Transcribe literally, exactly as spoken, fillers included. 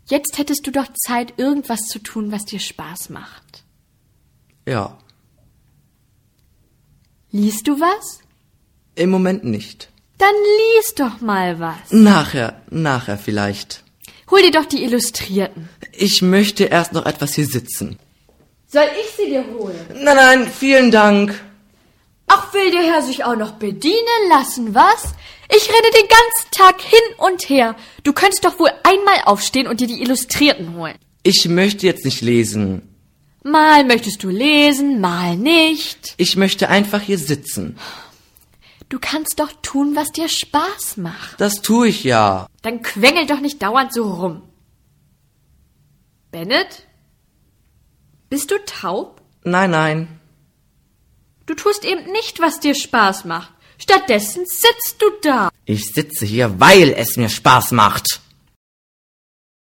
Jetzt hättest du doch Zeit, irgendwas zu tun, was dir Spaß macht. Ja. Liest du was? Im Moment nicht. Dann lies doch mal was. Nachher, nachher vielleicht. Hol dir doch die Illustrierten. Ich möchte erst noch etwas hier sitzen. Soll ich sie dir holen? Nein, nein, vielen Dank. Ach, will der Herr sich auch noch bedienen lassen, was? Ich renne den ganzen Tag hin und her. Du könntest doch wohl einmal aufstehen und dir die Illustrierten holen. Ich möchte jetzt nicht lesen. Mal möchtest du lesen, mal nicht. Ich möchte einfach hier sitzen. Du kannst doch tun, was dir Spaß macht. Das tue ich ja. Dann quengel doch nicht dauernd so rum. Bennett? Bist du taub? Nein, nein. Du tust eben nicht, was dir Spaß macht. Stattdessen sitzt du da. Ich sitze hier, weil es mir Spaß macht.